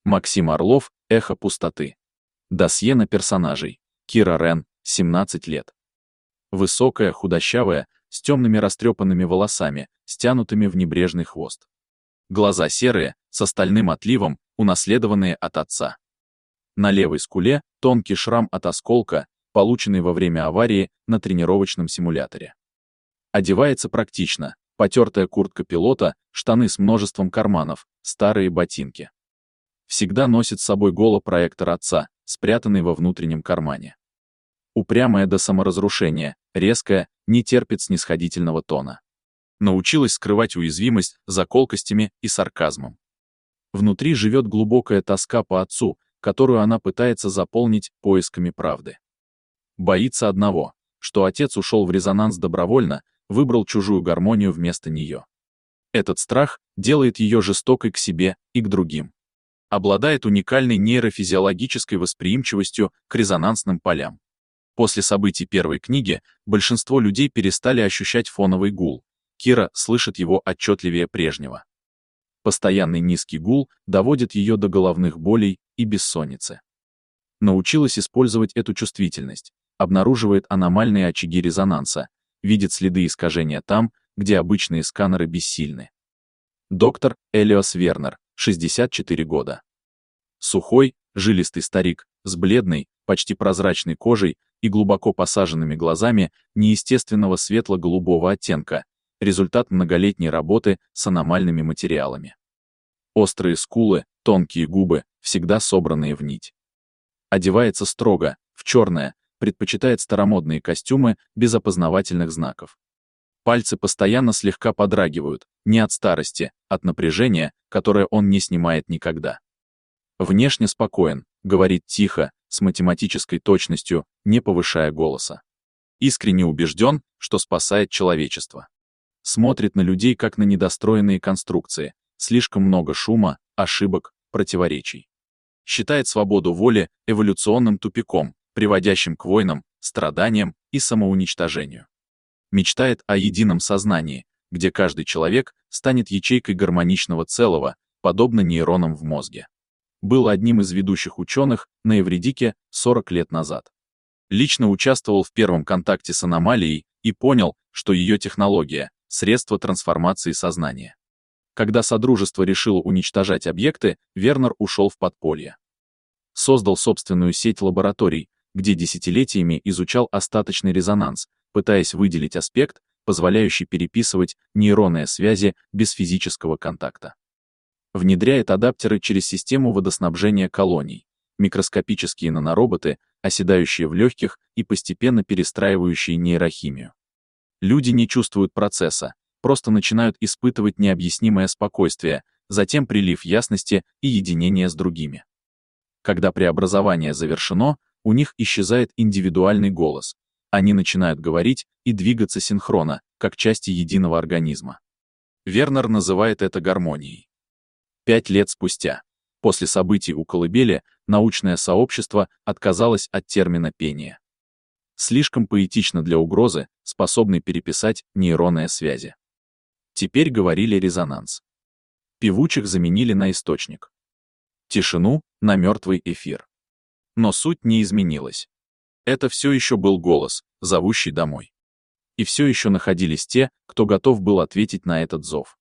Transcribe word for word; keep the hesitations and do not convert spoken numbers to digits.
Максим Орлов, «Эхо пустоты». Досье на персонажей. Кира Рен, семнадцать лет. Высокая, худощавая, с темными растрепанными волосами, стянутыми в небрежный хвост. Глаза серые, с стальным отливом, унаследованные от отца. На левой скуле тонкий шрам от осколка, полученный во время аварии на тренировочном симуляторе. Одевается практично: потертая куртка пилота, штаны с множеством карманов, старые ботинки. Всегда носит с собой голопроектор отца, спрятанный во внутреннем кармане. Упрямая до саморазрушения, резкая, не терпит снисходительного тона. Научилась скрывать уязвимость за колкостями и сарказмом. Внутри живет глубокая тоска по отцу, которую она пытается заполнить поисками правды. Боится одного, что отец ушел в резонанс добровольно, выбрал чужую гармонию вместо нее. Этот страх делает ее жестокой к себе и к другим. Обладает уникальной нейрофизиологической восприимчивостью к резонансным полям. После событий первой книги большинство людей перестали ощущать фоновый гул. Кира слышит его отчетливее прежнего. Постоянный низкий гул доводит ее до головных болей и бессонницы. Научилась использовать эту чувствительность, обнаруживает аномальные очаги резонанса, видит следы искажения там, где обычные сканеры бессильны. Доктор Элиас Вернер, шестьдесят четыре года. Сухой, жилистый старик, с бледной, почти прозрачной кожей и глубоко посаженными глазами неестественного светло-голубого оттенка, результат многолетней работы с аномальными материалами. Острые скулы, тонкие губы, всегда собранные в нить. Одевается строго, в черное, предпочитает старомодные костюмы без опознавательных знаков. Пальцы постоянно слегка подрагивают, не от старости, от напряжения, которое он не снимает никогда. Внешне спокоен, говорит тихо, с математической точностью, не повышая голоса. Искренне убежден, что спасает человечество. Смотрит на людей как на недостроенные конструкции, слишком много шума, ошибок, противоречий. Считает свободу воли эволюционным тупиком, приводящим к войнам, страданиям и самоуничтожению. Мечтает о едином сознании, где каждый человек станет ячейкой гармоничного целого, подобно нейронам в мозге. Был одним из ведущих ученых на Эвридике сорок лет назад. Лично участвовал в первом контакте с аномалией и понял, что ее технология — средство трансформации сознания. Когда Содружество решило уничтожать объекты, Вернер ушел в подполье. Создал собственную сеть лабораторий, где десятилетиями изучал остаточный резонанс, пытаясь выделить аспект, позволяющий переписывать нейронные связи без физического контакта. Внедряет адаптеры через систему водоснабжения колоний, микроскопические нанороботы, оседающие в легких и постепенно перестраивающие нейрохимию. Люди не чувствуют процесса, просто начинают испытывать необъяснимое спокойствие, затем прилив ясности и единение с другими. Когда преобразование завершено, у них исчезает индивидуальный голос. Они начинают говорить и двигаться синхронно, как части единого организма. Вернер называет это гармонией. Пять лет спустя, после событий у колыбели, научное сообщество отказалось от термина «пение». Слишком поэтично для угрозы, способной переписать нейронные связи. Теперь говорили резонанс. Певучих заменили на источник. Тишину — на мертвый эфир. Но суть не изменилась. Это все еще был голос, зовущий домой. И все еще находились те, кто готов был ответить на этот зов.